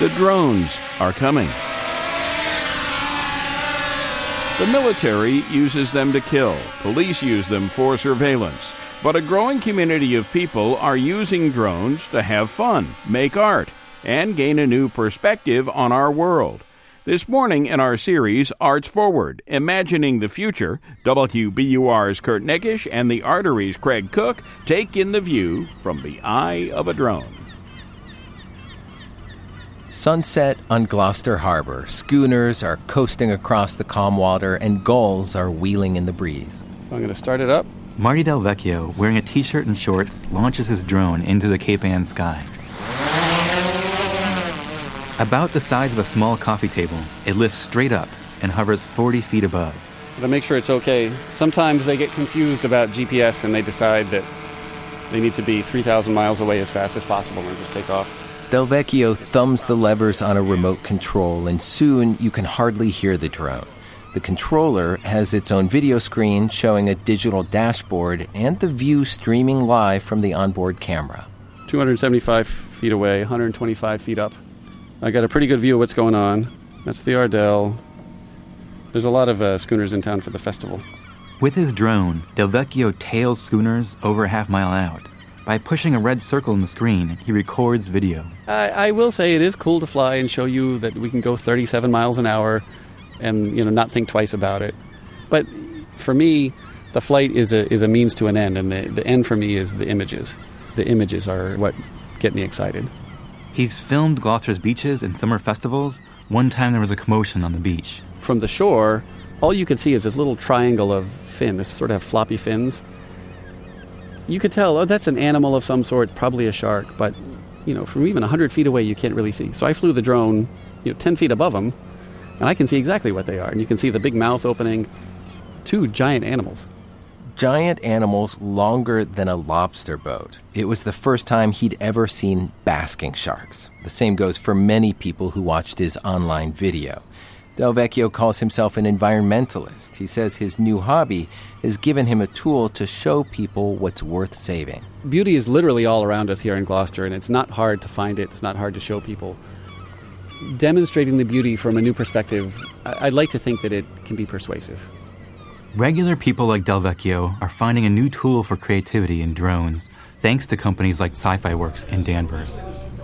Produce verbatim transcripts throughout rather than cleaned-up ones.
The drones are coming. The military uses them to kill. Police use them for surveillance. But a growing community of people are using drones to have fun, make art, and gain a new perspective on our world. This morning in our series, Arts Forward, Imagining the Future, W B U R's Kurt Nickish and the Artery's Craig Cook take in the view from the eye of a drone. Sunset on Gloucester Harbor. Schooners are coasting across the calm water and gulls are wheeling in the breeze. So I'm going to start it up. Marty Del Vecchio, wearing a t-shirt and shorts, launches his drone into the Cape Ann sky. About the size of a small coffee table, it lifts straight up and hovers forty feet above. To make sure it's okay, sometimes they get confused about G P S and they decide that they need to be three thousand miles away as fast as possible and just take off. Del Vecchio thumbs the levers on a remote control, and soon you can hardly hear the drone. The controller has its own video screen showing a digital dashboard and the view streaming live from the onboard camera. two hundred seventy-five feet away, one hundred twenty-five feet up. I got a pretty good view of what's going on. That's the Ardell. There's a lot of uh, schooners in town for the festival. With his drone, Del Vecchio tails schooners over a half mile out. By pushing a red circle on the screen, he records video. I, I will say it is cool to fly and show you that we can go thirty-seven miles an hour and, you know, not think twice about it. But for me, the flight is a is a means to an end, and the, the end for me is the images. The images are what get me excited. He's filmed Gloucester's beaches and summer festivals. One time there was a commotion on the beach. From the shore, all you can see is this little triangle of fin, this sort of floppy fins. You could tell, oh, that's an animal of some sort, probably a shark, but, you know, from even one hundred feet away, you can't really see. So I flew the drone, you know, ten feet above them, and I can see exactly what they are. And you can see the big mouth opening. Two giant animals. Giant animals longer than a lobster boat. It was the first time he'd ever seen basking sharks. The same goes for many people who watched his online video. Del Vecchio calls himself an environmentalist. He says his new hobby has given him a tool to show people what's worth saving. Beauty is literally all around us here in Gloucester, and it's not hard to find it. It's not hard to show people. Demonstrating the beauty from a new perspective, I'd like to think that it can be persuasive. Regular people like Del Vecchio are finding a new tool for creativity in drones, thanks to companies like Sci-Fi Works in Danvers.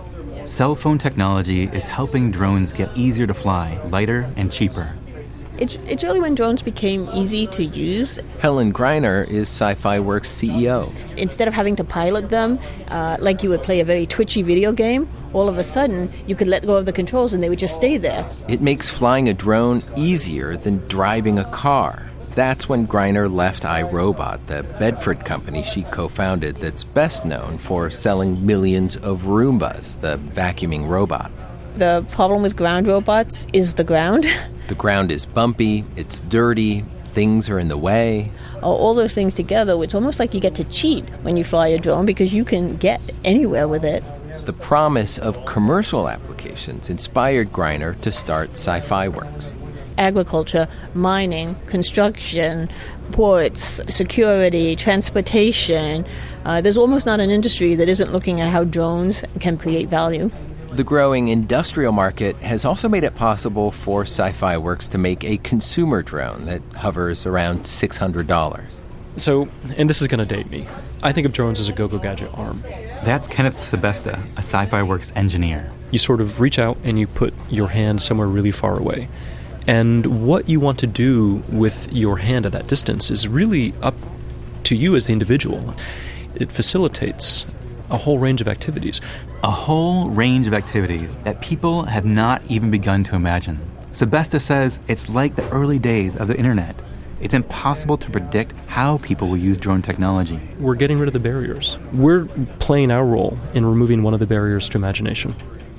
Cell phone technology is helping drones get easier to fly, lighter and cheaper. It's, it's really when drones became easy to use. Helen Greiner is Sci-Fi Works C E O. Instead of having to pilot them, uh, like you would play a very twitchy video game, all of a sudden you could let go of the controls and they would just stay there. It makes flying a drone easier than driving a car. That's when Greiner left iRobot, the Bedford company she co-founded that's best known for selling millions of Roombas, the vacuuming robot. The problem with ground robots is the ground. The ground is bumpy, it's dirty, things are in the way. All those things together, it's almost like you get to cheat when you fly a drone because you can get anywhere with it. The promise of commercial applications inspired Greiner to start Sci-Fi Works. Agriculture, mining, construction, ports, security, transportation. Uh, there's almost not an industry that isn't looking at how drones can create value. The growing industrial market has also made it possible for Sci-Fi Works to make a consumer drone that hovers around six hundred dollars. So, and this is going to date me, I think of drones as a go-go gadget arm. That's Kenneth Sebesta, a Sci-Fi Works engineer. You sort of reach out and you put your hand somewhere really far away. And what you want to do with your hand at that distance is really up to you as the individual. It facilitates a whole range of activities. A whole range of activities that people have not even begun to imagine. Sebesta says it's like the early days of the internet. It's impossible to predict how people will use drone technology. We're getting rid of the barriers. We're playing our role in removing one of the barriers to imagination.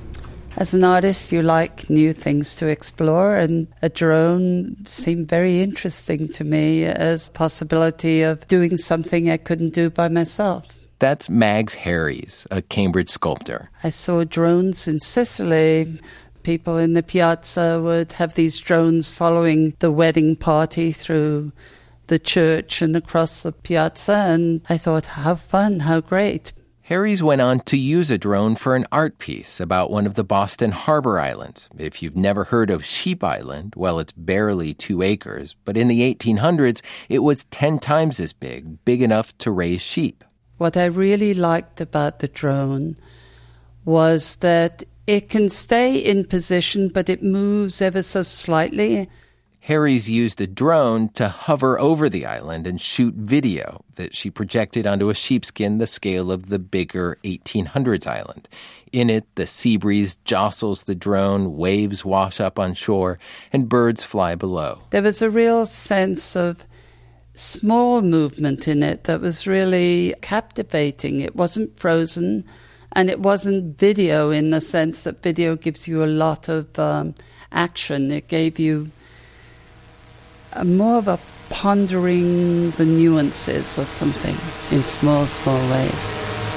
As an artist, you like new things to explore, and a drone seemed very interesting to me as a possibility of doing something I couldn't do by myself. That's Mags Harries, a Cambridge sculptor. I saw drones in Sicily. People in the piazza would have these drones following the wedding party through the church and across the piazza, and I thought, how fun, how great. Harries went on to use a drone for an art piece about one of the Boston Harbor Islands. If you've never heard of Sheep Island, well, it's barely two acres, but in the eighteen hundreds, it was ten times as big, big enough to raise sheep. What I really liked about the drone was that it can stay in position, but it moves ever so slightly. Harries used a drone to hover over the island and shoot video that she projected onto a sheepskin the scale of the bigger eighteen hundreds island. In it, the sea breeze jostles the drone, waves wash up on shore, and birds fly below. There was a real sense of small movement in it that was really captivating. It wasn't frozen, and it wasn't video in the sense that video gives you a lot of um, action. It gave you a more of a pondering the nuances of something in small, small ways.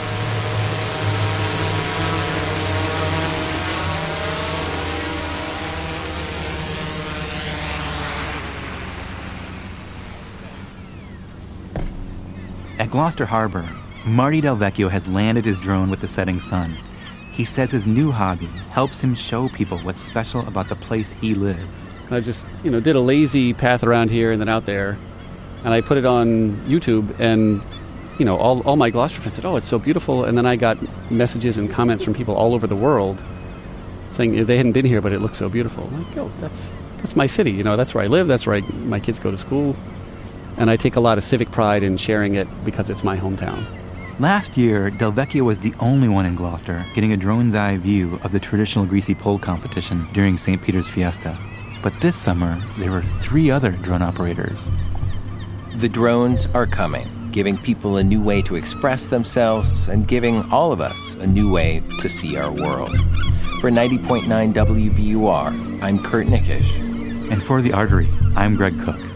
At Gloucester Harbor, Marty Del Vecchio has landed his drone with the setting sun. He says his new hobby helps him show people what's special about the place he lives. I just, you know, did a lazy path around here and then out there, and I put it on YouTube, and, you know, all, all my Gloucester friends said, oh, it's so beautiful, and then I got messages and comments from people all over the world saying they hadn't been here, but it looks so beautiful. I'm like, oh, that's, that's my city, you know, that's where I live, that's where I, my kids go to school, and I take a lot of civic pride in sharing it because it's my hometown. Last year, Del Vecchio was the only one in Gloucester getting a drone's eye view of the traditional greasy pole competition during Saint Peter's Fiesta. But this summer, there were three other drone operators. The drones are coming, giving people a new way to express themselves and giving all of us a new way to see our world. For ninety point nine W B U R, I'm Kurt Nickish. And for The Artery, I'm Greg Cook.